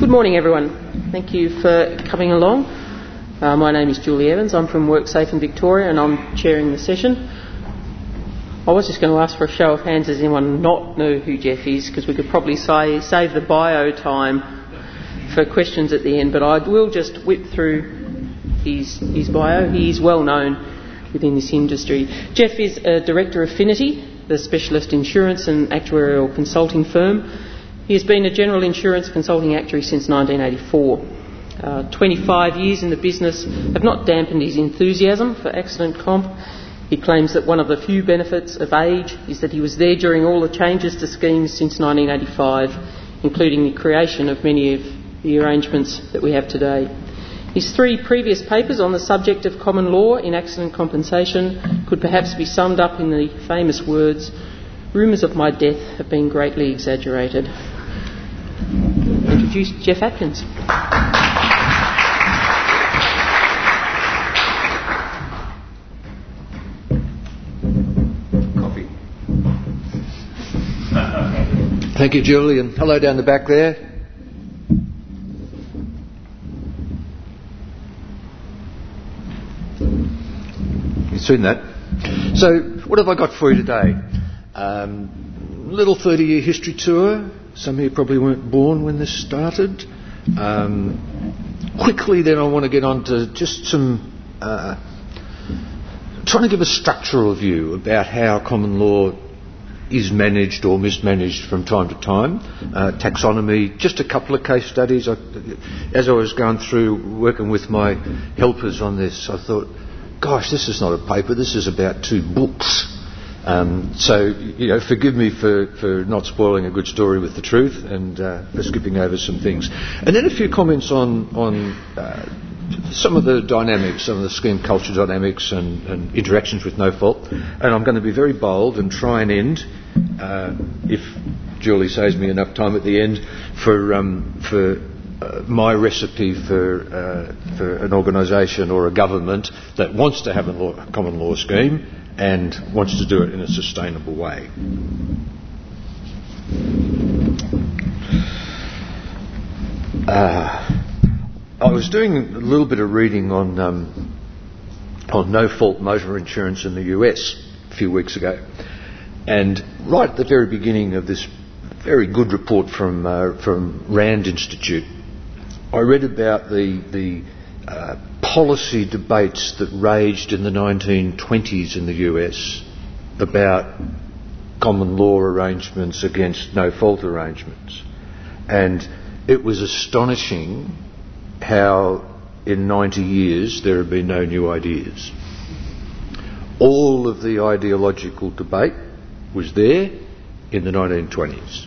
Good morning, everyone. Thank you for coming along. My name is Julie Evans. I'm from WorkSafe in Victoria and I'm chairing the session. I was just going to ask for a show of hands. Does anyone not know who Jeff is? Because we could probably save the bio time for questions at the end, but I will just whip through his bio. He is well known within this industry. Jeff is a director of Finity, the specialist insurance and actuarial consulting firm. He has been a general insurance consulting actuary since 1984. 25 years in the business have not dampened his enthusiasm for accident comp. He claims that one of the few benefits of age is that he was there during all the changes to schemes since 1985, including the creation of many of the arrangements that we have today. His 3 previous papers on the subject of common law in accident compensation could perhaps be summed up in the famous words, "Rumours of my death have been greatly exaggerated." Introduce Jeff Atkins. Coffee. Thank you, Julie, and hello down the back there. You've seen that. So, what have I got for you today? Little 30-year history tour. Some of you probably weren't born when this started. Quickly then I want to get on to just some... trying to give a structural view about how common law is managed or mismanaged from time to time. Taxonomy, just a couple of case studies. As I was going through working with my helpers on this, I thought, gosh, this is not a paper, this is about 2 books. So, forgive me for not spoiling a good story with the truth and for skipping over some things. And then a few comments on some of the dynamics, some of the scheme culture dynamics and interactions with no fault. And I'm going to be very bold and try and end, if Julie saves me enough time at the end, for my recipe for an organisation or a government that wants to have a common law scheme and wants to do it in a sustainable way. I was doing a little bit of reading on no-fault motor insurance in the US a few weeks ago, and right at the very beginning of this very good report from Rand Institute, I read about the policy debates that raged in the 1920s in the US about common law arrangements against no-fault arrangements. And it was astonishing how in 90 years there have been no new ideas. All of the ideological debate was there in the 1920s.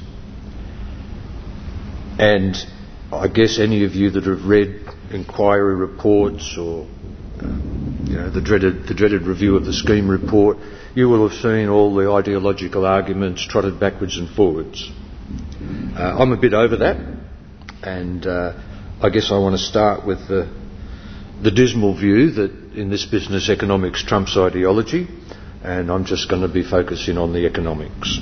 And I guess any of you that have read inquiry reports or the dreaded review of the scheme report, you will have seen all the ideological arguments trotted backwards and forwards. I'm a bit over that, and I guess I want to start with the dismal view that in this business economics trumps ideology, and I'm just going to be focusing on the economics.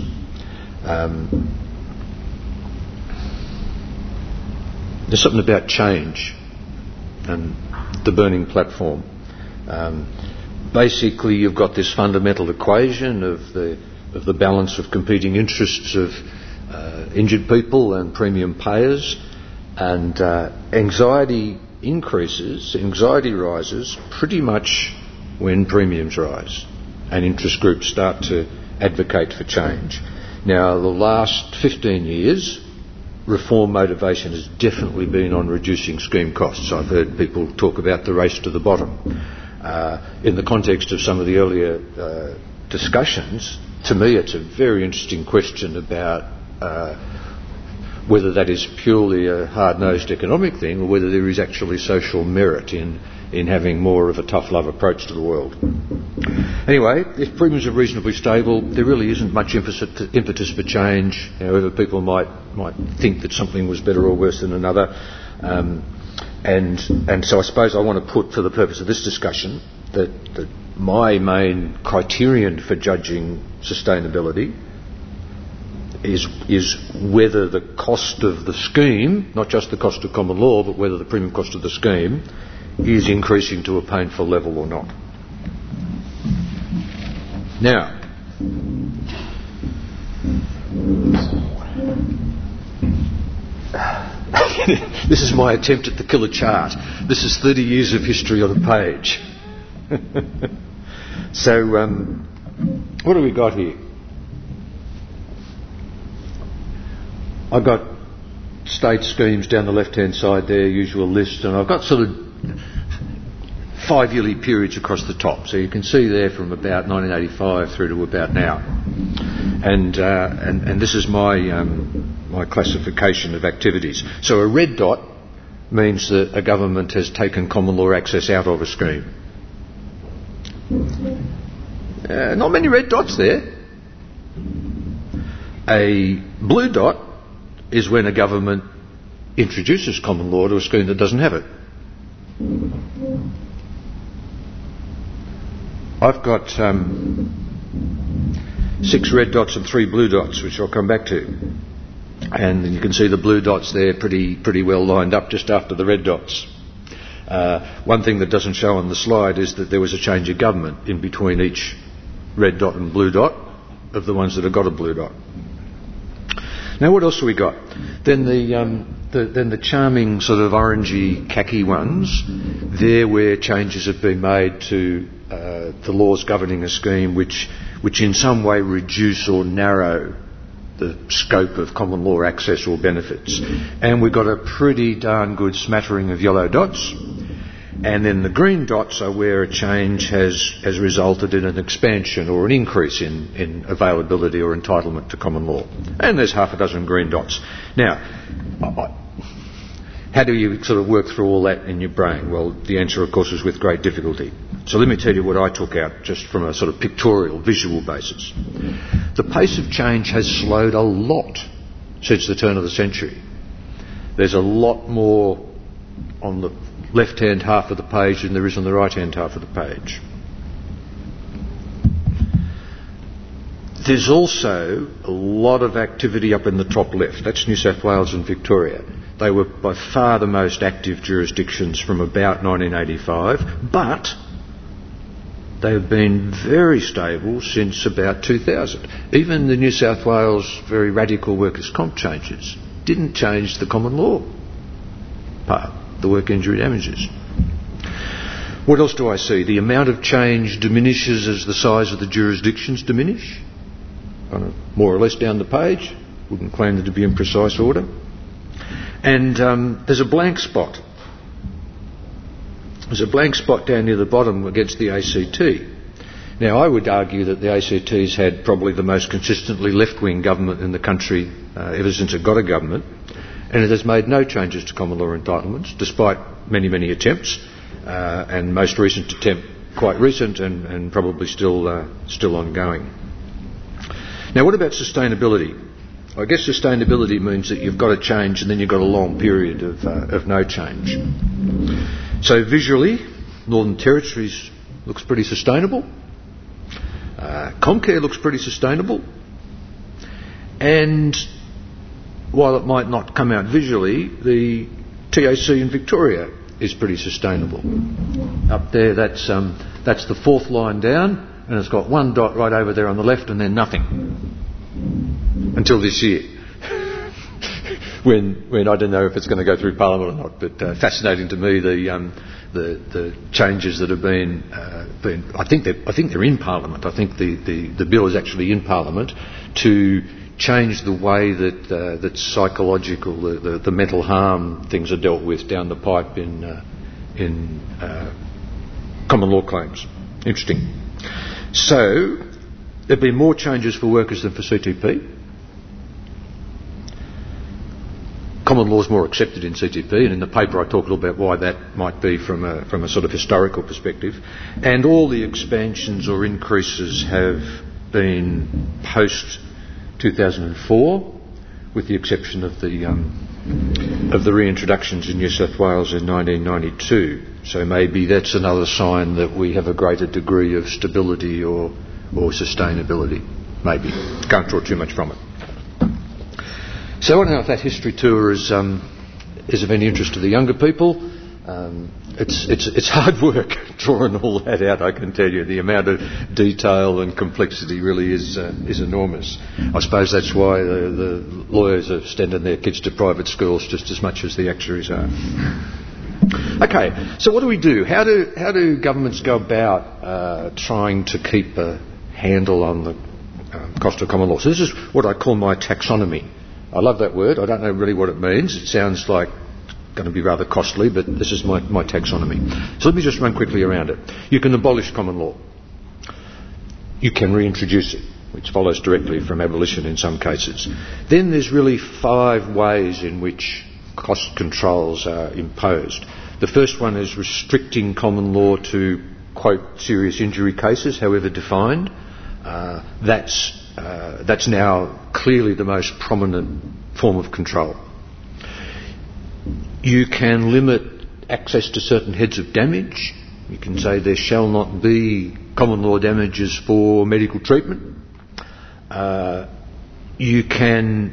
There's something about change and the burning platform. Basically, you've got this fundamental equation of the balance of competing interests of injured people and premium payers, and anxiety rises pretty much when premiums rise and interest groups start to advocate for change. Now, the last 15 years, reform motivation has definitely been on reducing scheme costs. I've heard people talk about the race to the bottom. In the context of some of the earlier discussions, to me it's a very interesting question about whether that is purely a hard-nosed economic thing or whether there is actually social merit in having more of a tough love approach to the world. Anyway, if premiums are reasonably stable, there really isn't much impetus for change, however people might think that something was better or worse than another. And so I suppose I want to put, for the purpose of this discussion, that my main criterion for judging sustainability is whether the cost of the scheme, not just the cost of common law, but whether the premium cost of the scheme is increasing to a painful level or not. Now, this is my attempt at the killer chart. This is 30 years of history on a page. So, what do we got here? I've got state schemes down the left-hand side there, usual list, and I've got sort of 5-yearly periods across the top. So you can see there from about 1985 through to about now. And this is my classification of activities. So a red dot means that a government has taken common law access out of a scheme. Not many red dots there. A blue dot is when a government introduces common law to a scheme that doesn't have it. I've got 6 red dots and 3 blue dots, which I'll come back to. And you can see the blue dots there pretty well lined up just after the red dots. One thing that doesn't show on the slide is that there was a change of government in between each red dot and blue dot of the ones that have got a blue dot. Now, what else have we got? Then the charming sort of orangey khaki ones, there where changes have been made to the laws governing a scheme which in some way reduce or narrow the scope of common law access or benefits. And we've got a pretty darn good smattering of yellow dots. And then the green dots are where a change has resulted in an expansion or an increase in availability or entitlement to common law. And there's half a dozen green dots. Now, how do you sort of work through all that in your brain? Well, the answer, of course, is with great difficulty. So let me tell you what I took out just from a sort of pictorial, visual basis. The pace of change has slowed a lot since the turn of the century. There's a lot more on the left-hand half of the page than there is on the right-hand half of the page. There's also a lot of activity up in the top left. That's New South Wales and Victoria. They were by far the most active jurisdictions from about 1985, but they have been very stable since about 2000. Even the New South Wales very radical workers' comp changes didn't change the common law part, the work injury damages. What else do I see? The amount of change diminishes as the size of the jurisdictions diminish, kind of more or less down the page. Wouldn't claim them to be in precise order. And there's a blank spot. There's a blank spot down near the bottom against the ACT. Now, I would argue that the ACT's had probably the most consistently left-wing government in the country ever since it got a government, and it has made no changes to common law entitlements, despite many, many attempts, and most recent attempt quite recent and probably still ongoing. Now, what about sustainability? I guess sustainability means that you've got a change and then you've got a long period of no change. So visually, Northern Territories looks pretty sustainable. Comcare looks pretty sustainable. And while it might not come out visually, the TAC in Victoria is pretty sustainable. Up there, that's the fourth line down, and it's got one dot right over there on the left and then nothing. Until this year, when I don't know if it's going to go through Parliament or not, but fascinating to me the changes that have been. I think they're in Parliament. I think the bill is actually in Parliament to change the way that psychological, the mental harm things are dealt with down the pipe in common law claims. Interesting. So there've been more changes for workers than for CTP. Common law is more accepted in CTP, and in the paper I talk a little about why that might be from a sort of historical perspective. And all the expansions or increases have been post 2004, with the exception of the reintroductions in New South Wales in 1992. So maybe that's another sign that we have a greater degree of stability or sustainability. Maybe. Can't draw too much from it. So I don't know if that history tour is of any interest to the younger people. It's hard work drawing all that out, I can tell you. The amount of detail and complexity really is enormous. I suppose that's why the lawyers are sending their kids to private schools just as much as the actuaries are. Okay, so what do we do? How do governments go about trying to keep a handle on the cost of common law? So this is what I call my taxonomy. I love that word. I don't know really what it means. It sounds like going to be rather costly, but this is my taxonomy. So let me just run quickly around it. You can abolish common law. You can reintroduce it, which follows directly from abolition in some cases. Then there's really 5 ways in which cost controls are imposed. The first one is restricting common law to, quote, serious injury cases, however defined. That's now clearly the most prominent form of control. You can limit access to certain heads of damage. You can say there shall not be common law damages for medical treatment. You can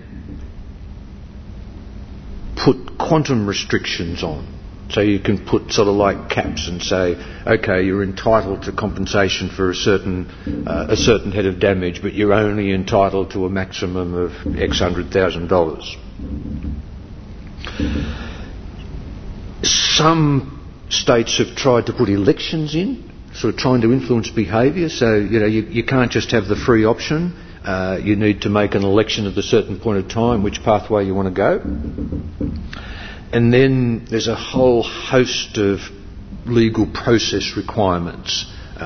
put quantum restrictions on. So you can put sort of like caps and say, okay, you're entitled to compensation for a certain head of damage, but you're only entitled to a maximum of X $100,000. Some states have tried to put elections in, sort of trying to influence behaviour. So, you can't just have the free option. You need to make an election at a certain point of time, which pathway you want to go. And then there's a whole host of legal process requirements,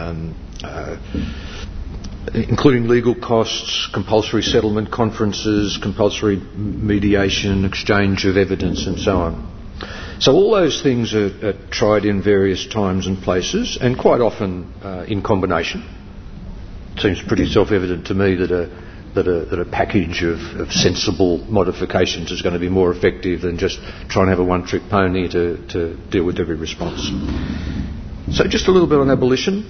including legal costs, compulsory settlement conferences, compulsory mediation, exchange of evidence and so on. So all those things are tried in various times and places, and quite often in combination. It seems pretty self-evident to me that a package of sensible modifications is going to be more effective than just trying to have a one-trick pony to deal with every response. So just a little bit on abolition.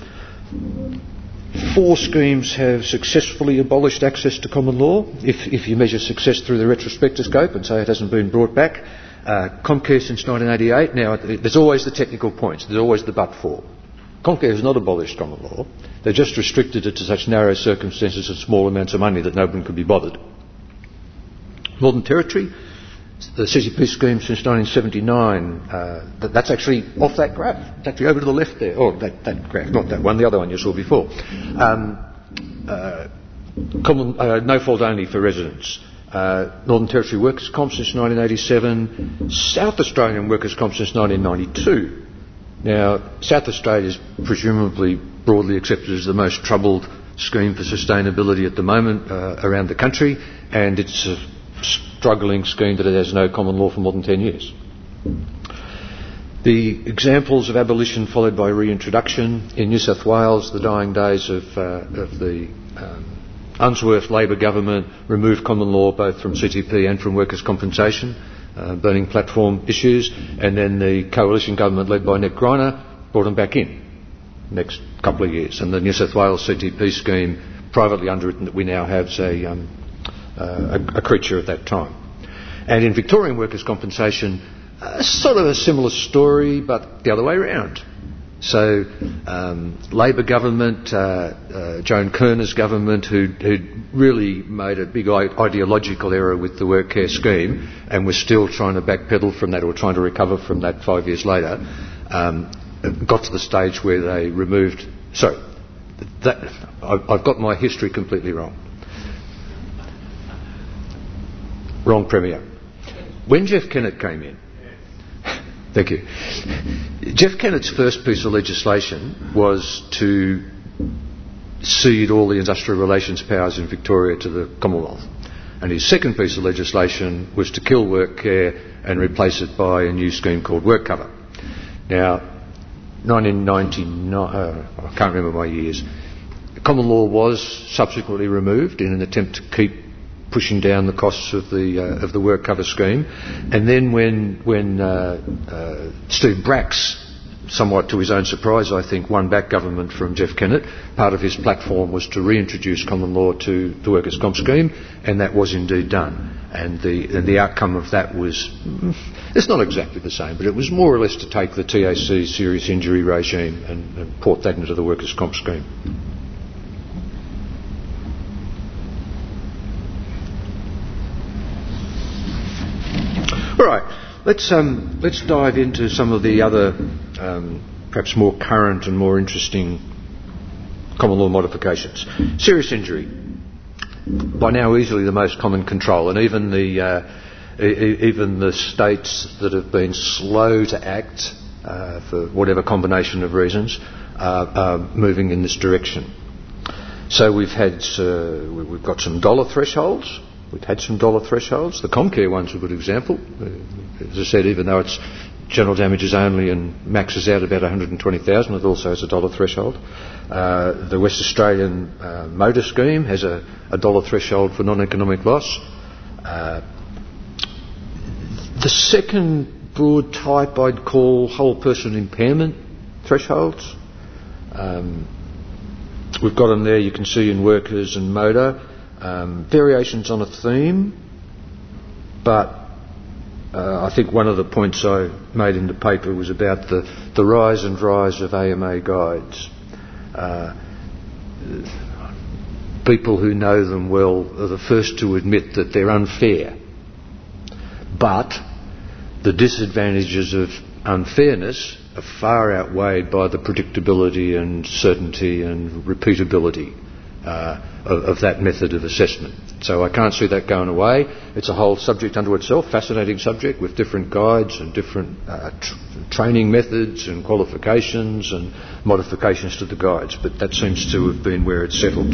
4 schemes have successfully abolished access to common law, if you measure success through the retrospectoscope and say it hasn't been brought back. Comcare since 1988. Now, there's always the technical points. There's always the but for. Comcare has not abolished common law. They've just restricted it to such narrow circumstances and small amounts of money that no one could be bothered. Northern Territory, the CCP scheme since 1979, that's actually off that graph. It's actually over to the left there. Oh, that graph, not that one, the other one you saw before. No fault only for residents. Northern Territory Workers' Comp since 1987, South Australian Workers' Comp since 1992. Now, South Australia is presumably broadly accepted as the most troubled scheme for sustainability at the moment around the country, and it's a struggling scheme that has no common law for more than 10 years. The examples of abolition followed by reintroduction in New South Wales, the dying days of the Unsworth Labor government removed common law both from CTP and from workers' compensation, burning platform issues, and then the coalition government led by Nick Greiner brought them back in next couple of years. And the New South Wales CTP scheme, privately underwritten that we now have, is a creature of that time. And in Victorian workers' compensation, sort of a similar story, but the other way around. So, Labor government, Joan Kirner's government, who'd really made a big ideological error with the work care scheme, and was still trying to backpedal from that, or trying to recover from that 5 years later, got to the stage where they removed. Sorry, I've got my history completely wrong. Wrong Premier. When Jeff Kennett came in. Thank you. Jeff Kennett's first piece of legislation was to cede all the industrial relations powers in Victoria to the Commonwealth. And his second piece of legislation was to kill work care and replace it by a new scheme called WorkCover. Now, 1999, I can't remember my years, common law was subsequently removed in an attempt to keep pushing down the costs of the WorkCover scheme. And then when Steve Bracks somewhat to his own surprise, I think, won back government from Jeff Kennett. Part of his platform was to reintroduce common law to the Workers' Comp scheme, and that was indeed done. And the outcome of that was, it's not exactly the same, but it was more or less to take the TAC serious injury regime and port that into the Workers' Comp scheme. All right, let's dive into some of the other, perhaps more current and more interesting common law modifications. Serious injury, by now easily the most common control, and even the states that have been slow to act for whatever combination of reasons are moving in this direction. So we've got some dollar thresholds. We've had some dollar thresholds. The Comcare one's a good example. As I said, even though it's general damages only and maxes out about $120,000, it also has a dollar threshold. The West Australian motor scheme has a dollar threshold for non-economic loss. The second broad type I'd call whole person impairment thresholds. We've got them there, you can see, in workers and motor. Variations on a theme, but I think one of the points I made in the paper was about the rise and rise of AMA guides. People who know them well are the first to admit that they're unfair, but the disadvantages of unfairness are far outweighed by the predictability and certainty and repeatability of that method of assessment. So I can't see that going away. It's a whole subject unto itself, fascinating subject with different guides and different training methods and qualifications and modifications to the guides, but that seems to have been where it's settled.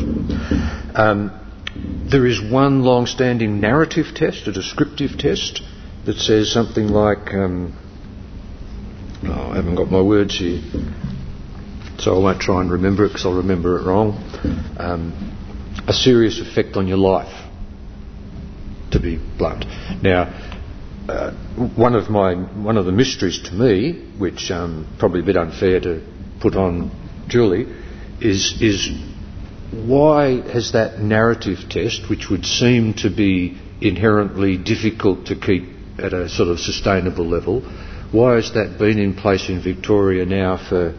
There is one long-standing narrative test, a descriptive test, that says something like, I haven't got my words here, so I won't try and remember it because I'll remember it wrong. A serious effect on your life, to be blunt. Now, one of the mysteries to me, which probably a bit unfair to put on Julie, is why has that narrative test, which would seem to be inherently difficult to keep at a sort of sustainable level, why has that been in place in Victoria now for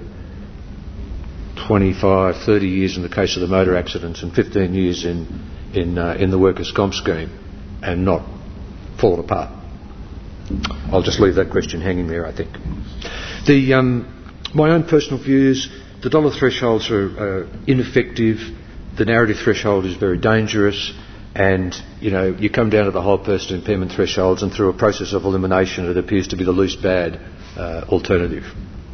25, 30 years in the case of the motor accidents and 15 years in the Workers' Comp scheme and not fallen apart? I'll just leave that question hanging there, I think. My own personal views, the dollar thresholds are ineffective, the narrative threshold is very dangerous, and you come down to the whole person impairment thresholds, and through a process of elimination it appears to be the least bad alternative.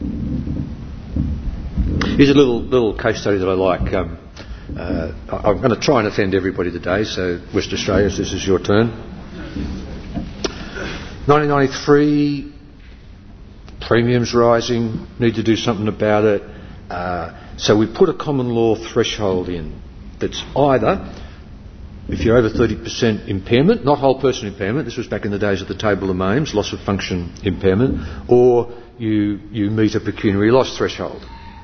Here's a little case study that I like. I'm going to try and offend everybody today, so West Australia, this is your turn. 1993, premiums rising, need to do something about it. So we put a common law threshold in that's either, if you're over 30% impairment, not whole person impairment, this was back in the days of the table of Ames, loss of function impairment, or you meet a pecuniary loss threshold.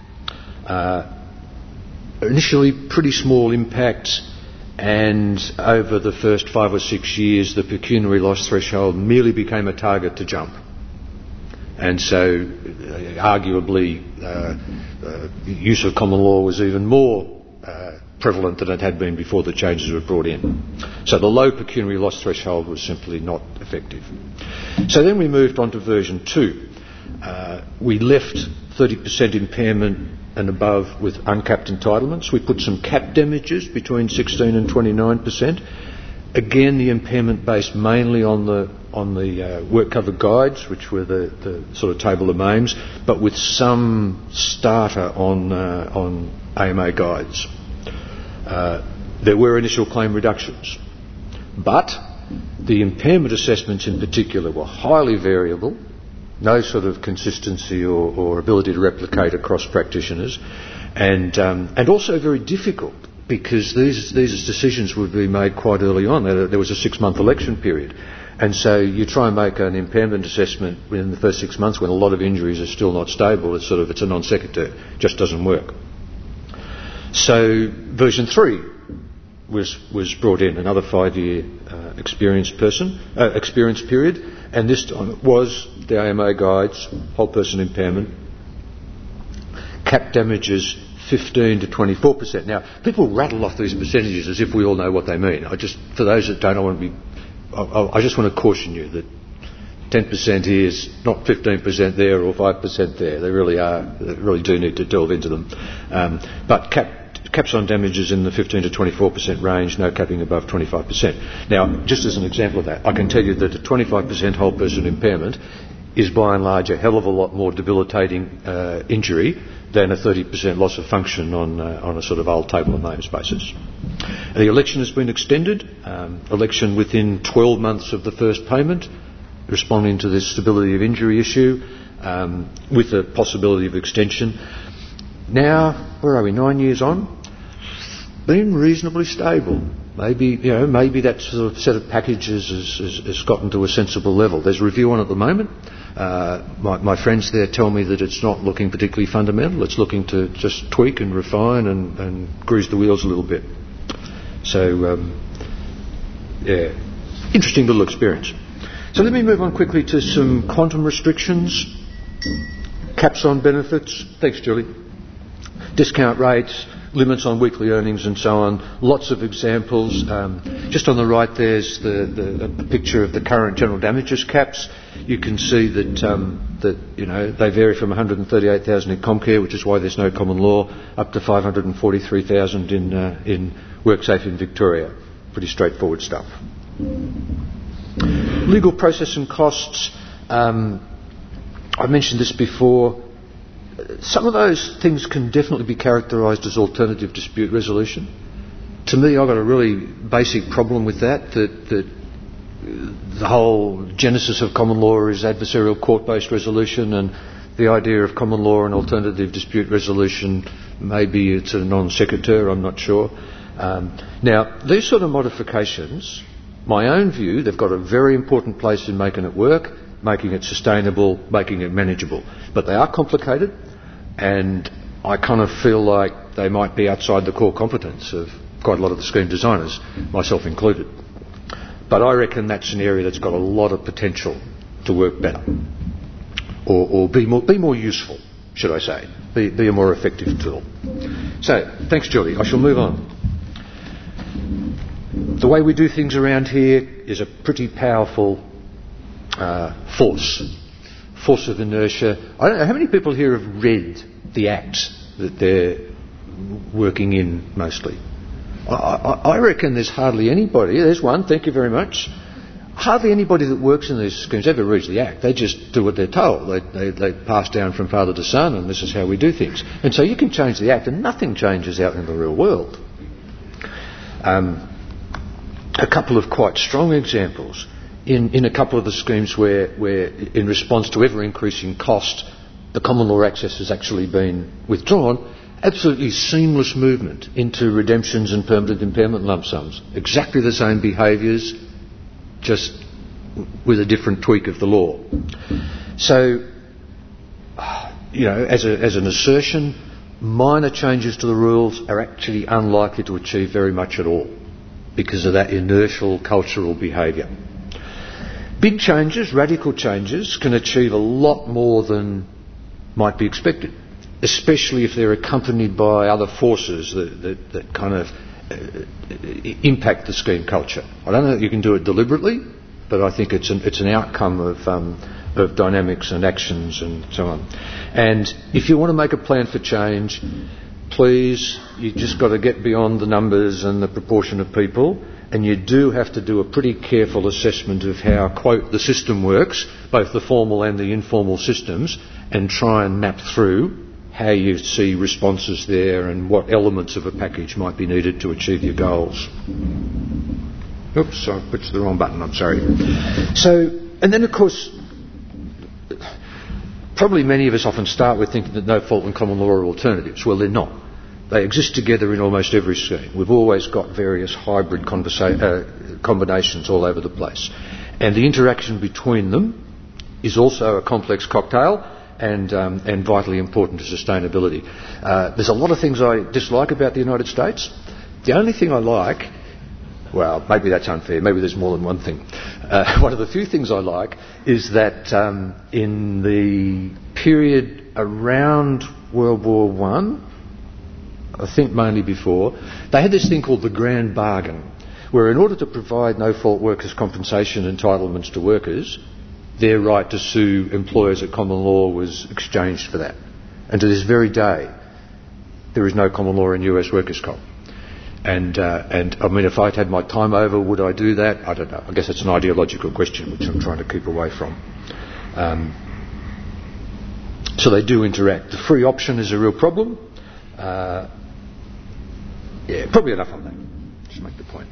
Initially pretty small impact, and over the first 5 or 6 years the pecuniary loss threshold merely became a target to jump. And so arguably use of common law was even more prevalent than it had been before the changes were brought in. So the low pecuniary loss threshold was simply not effective. So then we moved on to version 2. We left 30% impairment and above with uncapped entitlements. We put some cap damages between 16 and 29%. Again, the impairment based mainly on the work cover guides, which were the sort of table of Ames, but with some starter on AMA guides. There were initial claim reductions, but the impairment assessments in particular were highly variable. No sort of consistency or ability to replicate across practitioners, and also very difficult because these decisions would be made quite early on. There was a 6-month election period, And so you try and make an impairment assessment within the first 6 months when a lot of injuries are still not stable. It's a non sequitur. It just doesn't work. So version 3 was brought in, another 5-year experience period, and this time was the AMA guides, whole person impairment, cap damages 15 to 24%. Now, people rattle off these percentages as if we all know what they mean. For those that don't, I just want to caution you that 10% here is not 15% there or 5% there. They really are. They really do need to delve into them. But caps on damages in the 15 to 24% range, no capping above 25%. Now, just as an example of that, I can tell you that a 25% whole person impairment is by and large a hell of a lot more debilitating injury than a 30% loss of function on a sort of old table of names basis. The election has been extended, election within 12 months of the first payment, responding to this stability of injury issue, with the possibility of extension. Now, where are we, 9 years on? Been reasonably stable. Maybe that sort of set of packages has gotten to a sensible level. There's a review on at the moment. My friends there tell me that it's not looking particularly fundamental. It's looking to just tweak and refine and grease the wheels a little bit. So, interesting little experience. So let me move on quickly to some quantum restrictions, caps on benefits. Thanks, Julie. Discount rates, limits on weekly earnings and so on. Lots of examples. Just on the right there's the picture of the current general damages caps. You can see that they vary from 138,000 in Comcare, which is why there's no common law, up to 543,000 in WorkSafe in Victoria. Pretty straightforward stuff. Legal process and costs. I mentioned this before. Some of those things can definitely be characterised as alternative dispute resolution. To me, I've got a really basic problem with that the whole genesis of common law is adversarial court-based resolution, and the idea of common law and alternative dispute resolution, maybe it's a non sequitur, I'm not sure. Now, these sort of modifications, my own view, they've got a very important place in making it work, making it sustainable, making it manageable. But they are complicated, and I kind of feel like they might be outside the core competence of quite a lot of the scheme designers, myself included. But I reckon that's an area that's got a lot of potential to work better, or be more useful, should I say, be a more effective tool. So, thanks, Julie. I shall move on. The way we do things around here is a pretty powerful force of inertia. I don't know, how many people here have read the Act that they're working in mostly? I reckon there's hardly anybody, there's one, thank you very much, hardly anybody that works in these schemes ever reads the Act. They just do what they're told. They pass down from father to son, and this is how we do things. And so you can change the Act and nothing changes out in the real world. A couple of quite strong examples. In a couple of the schemes where in response to ever-increasing cost, the common law access has actually been withdrawn, absolutely seamless movement into redemptions and permanent impairment lump sums. Exactly the same behaviours, just with a different tweak of the law. So, as an assertion, minor changes to the rules are actually unlikely to achieve very much at all because of that inertial cultural behaviour. Big changes, radical changes, can achieve a lot more than might be expected, especially if they're accompanied by other forces that kind of impact the scheme culture. I don't know that you can do it deliberately, but I think it's an outcome of dynamics and actions and so on. And if you want to make a plan for change, please, you just got to get beyond the numbers and the proportion of people, and you do have to do a pretty careful assessment of how, quote, the system works, both the formal and the informal systems, and try and map through how you see responses there and what elements of a package might be needed to achieve your goals. Oops, I pushed the wrong button, I'm sorry. So, and then of course, probably many of us often start with thinking that no fault and common law are alternatives. Well, they're not. They exist together in almost every scheme. We've always got various hybrid combinations all over the place. And the interaction between them is also a complex cocktail and vitally important to sustainability. There's a lot of things I dislike about the United States. The only thing I like, well, maybe that's unfair, maybe there's more than one thing. One of the few things I like is that in the period around World War I think mainly before, they had this thing called the Grand Bargain, where in order to provide no-fault workers' compensation entitlements to workers, their right to sue employers at common law was exchanged for that. And to this very day, there is no common law in US workers' comp. And I mean, if I'd had my time over, would I do that? I don't know. I guess it's an ideological question which I'm trying to keep away from. So they do interact. The free option is a real problem. Yeah, probably enough on that. Just make the point.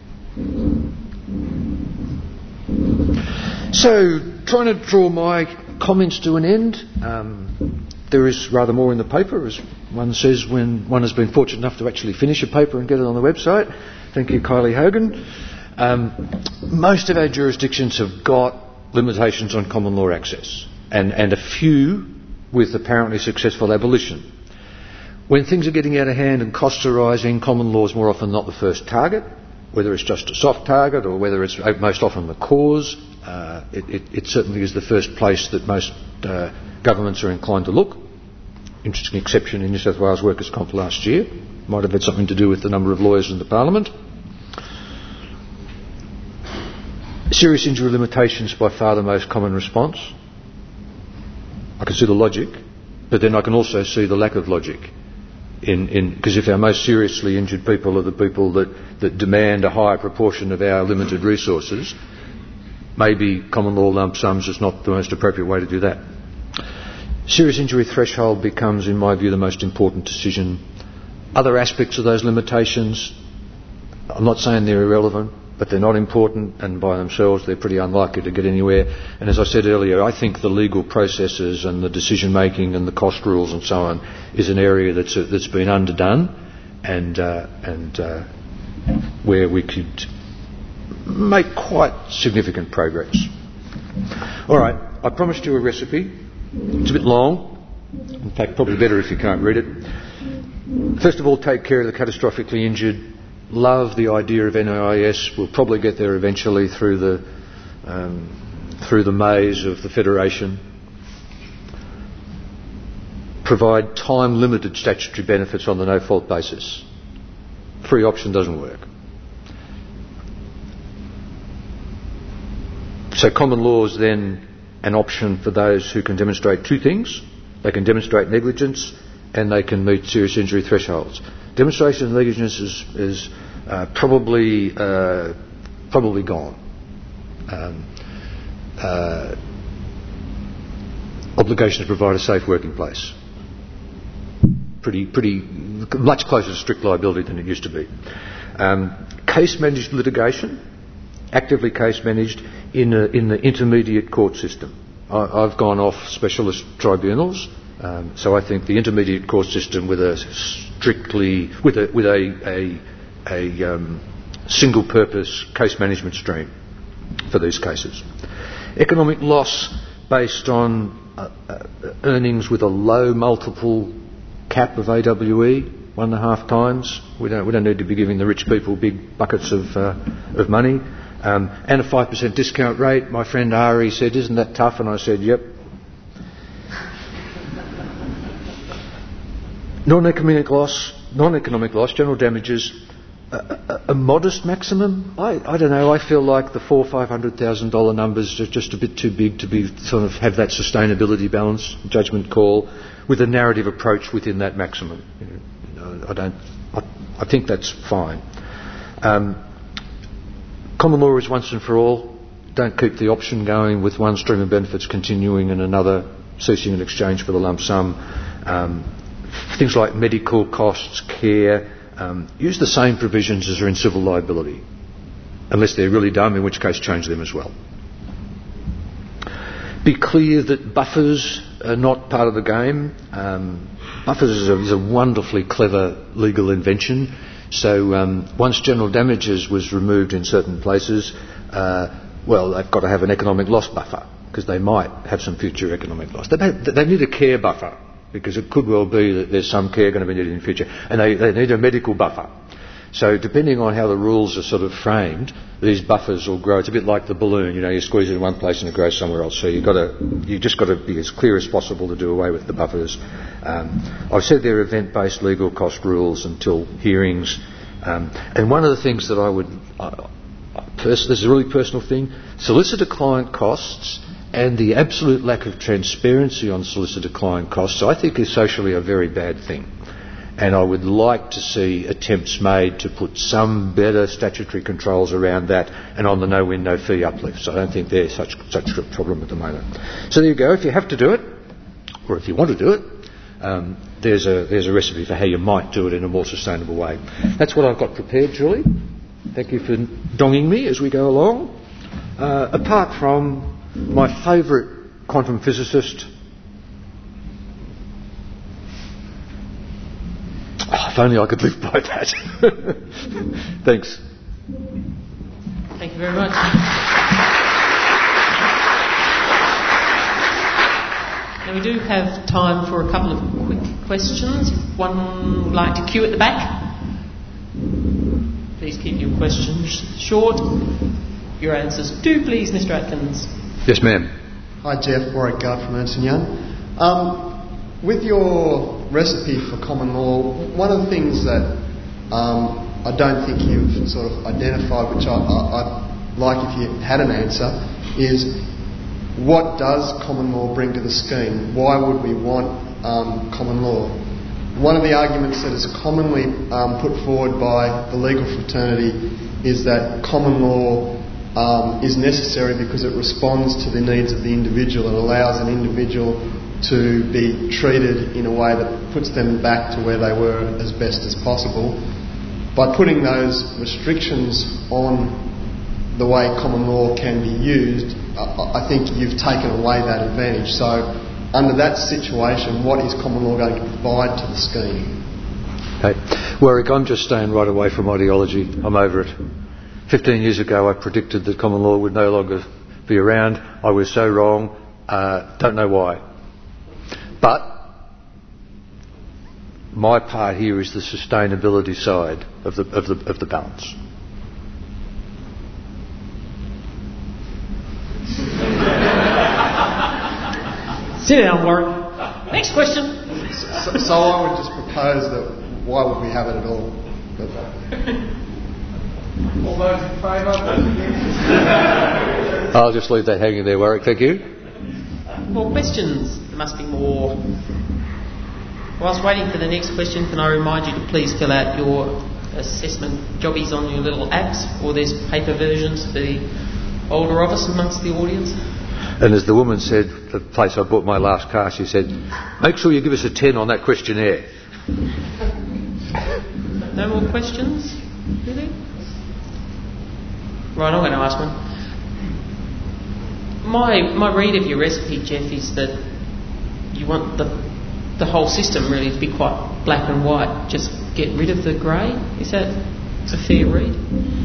So, trying to draw my comments to an end. There is rather more in the paper, as one says when one has been fortunate enough to actually finish a paper and get it on the website. Thank you, Kylie Hogan. Most of our jurisdictions have got limitations on common law access, and a few with apparently successful abolition. When things are getting out of hand and costs are rising, common law is more often not the first target, whether it's just a soft target or whether it's most often the cause. It certainly is the first place that most governments are inclined to look. Interesting exception in New South Wales workers' comp last year. Might have had something to do with the number of lawyers in the Parliament. Serious injury limitations by far the most common response. I can see the logic, but then I can also see the lack of logic. Because if our most seriously injured people are the people that demand a higher proportion of our limited resources, maybe common law lump sums is not the most appropriate way to do that. Serious injury threshold becomes, in my view, the most important decision. Other aspects of those limitations, I'm not saying they're irrelevant, but they're not important, and by themselves they're pretty unlikely to get anywhere. And as I said earlier, I think the legal processes and the decision making and the cost rules and so on is an area that's been underdone, and where we could make quite significant progress. All right, I promised you a recipe. It's a bit long. In fact, probably better if you can't read it. First of all, take care of the catastrophically injured. Love the idea of NIS. We'll probably get there eventually through the maze of the Federation. Provide time-limited statutory benefits on the no-fault basis. Free option doesn't work. So common law is then an option for those who can demonstrate two things. They can demonstrate negligence and they can meet serious injury thresholds. Demonstration of negligence is probably gone. Obligation to provide a safe working place. Pretty much closer to strict liability than it used to be. Case managed litigation, actively case managed in the intermediate court system. I've gone off specialist tribunals, so I think the intermediate court system with a single purpose case management stream for these cases. Economic loss based on earnings with a low multiple cap of AWE, 1.5 times. We don't need to be giving the rich people big buckets of money. And a 5% discount rate. My friend Ari said, "Isn't that tough?" And I said, "Yep." Non-economic loss, general damages, a modest maximum. I don't know. I feel like the $400,000 or $500,000 numbers are just a bit too big to be sort of have that sustainability balance, judgment call, with a narrative approach within that maximum. I think that's fine. Common law is once and for all. Don't keep the option going with one stream of benefits continuing and another ceasing in exchange for the lump sum. Things like medical costs, care, use the same provisions as are in civil liability, unless they're really dumb, in which case change them as well. Be clear that buffers are not part of the game. Buffers is a wonderfully clever legal invention. So once general damages was removed in certain places, well, they've got to have an economic loss buffer because they might have some future economic loss. They need a care buffer because it could well be that there's some care going to be needed in the future. And they need a medical buffer. So depending on how the rules are sort of framed, these buffers will grow. It's a bit like the balloon, you squeeze it in one place and it grows somewhere else. So you just got to be as clear as possible to do away with the buffers. I've said they're event-based legal cost rules until hearings. And one of the things that I would, this is a really personal thing, solicitor-client costs and the absolute lack of transparency on solicitor-client costs, I think is socially a very bad thing. And I would like to see attempts made to put some better statutory controls around that and on the no-win, no-fee uplifts. I don't think they're such a problem at the moment. So there you go. If you have to do it, or if you want to do it, there's a recipe for how you might do it in a more sustainable way. That's what I've got prepared, Julie. Thank you for donging me as we go along. Apart from my favourite quantum physicist, if only I could live by that. Thanks. Thank you very much. Now we do have time for a couple of quick questions. If one would like to queue at the back. Please keep your questions short. Your answers too, please, Mr. Atkins. Yes, ma'am. Hi, Jeff. Warwick Guard from Ernst & Young. With your recipe for common law, one of the things that I don't think you've sort of identified, which I'd like if you had an answer, is what does common law bring to the scheme? Why would we want common law? One of the arguments that is commonly put forward by the legal fraternity is that common law is necessary because it responds to the needs of the individual and allows an individual to be treated in a way that puts them back to where they were as best as possible. By putting those restrictions on the way common law can be used, I think you've taken away that advantage. So under that situation, what is common law going to provide to the scheme? Hey, Warwick, I'm just staying right away from ideology. I'm over it. 15 years ago I predicted that common law would no longer be around. I was so wrong. Don't know why. But my part here is the sustainability side of the balance. Sit down, Warren. Next question. So I would just propose that why would we have it at all? All those in favour? I'll just leave that hanging there, Warwick. Thank you. More questions? There must be more. Whilst waiting for the next question, can I remind you to please fill out your assessment jobbies on your little apps, or there's paper versions for the older of us amongst the audience. And as the woman said, the place I bought my last car, she said, make sure you give us a 10 on that questionnaire. No more questions? Really? Right, I'm going to ask one. My read of your recipe, Jeff, is that you want the whole system really to be quite black and white. Just get rid of the grey. Is that a fair read?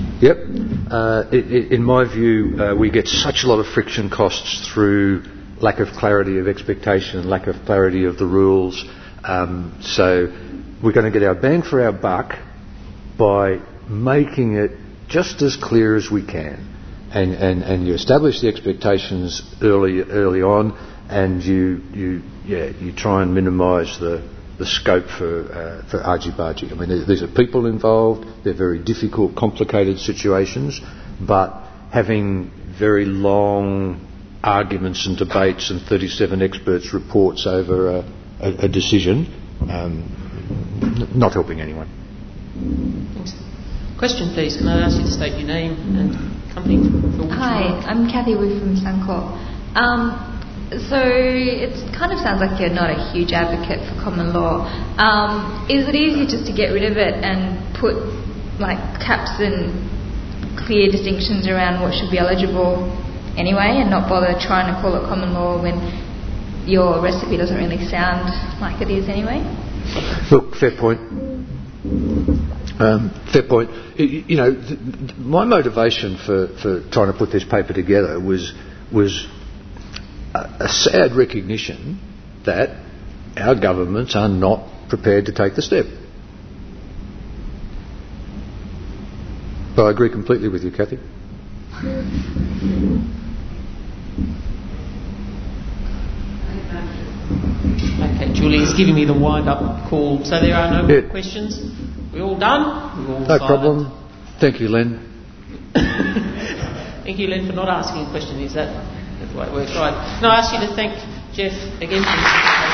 Yep. In my view, we get such a lot of friction costs through lack of clarity of expectation, lack of clarity of the rules. So we're going to get our bang for our buck by making it just as clear as we can. And you establish the expectations early on, and you try and minimise the scope for argy-bargy. I mean, these are people involved. They're very difficult, complicated situations, but having very long arguments and debates and 37 experts' reports over a decision, not helping anyone. Thanks. Question, please. Can I ask you to state your name and company? Hi, I'm Kathy Wu from Suncorp. So it kind of sounds like you're not a huge advocate for common law. Is it easier just to get rid of it and put like caps and clear distinctions around what should be eligible anyway, and not bother trying to call it common law when your recipe doesn't really sound like it is anyway? Look, fair point. Fair point. My motivation for trying to put this paper together was a sad recognition that our governments are not prepared to take the step. But I agree completely with you, Cathy. Okay, Julie's giving me the wind-up call. So there are no more questions? We all done? No problem. Thank you, Len. Thank you, Len, for not asking a question. Is that the way it works? Right. Can I ask you to thank Jeff again for his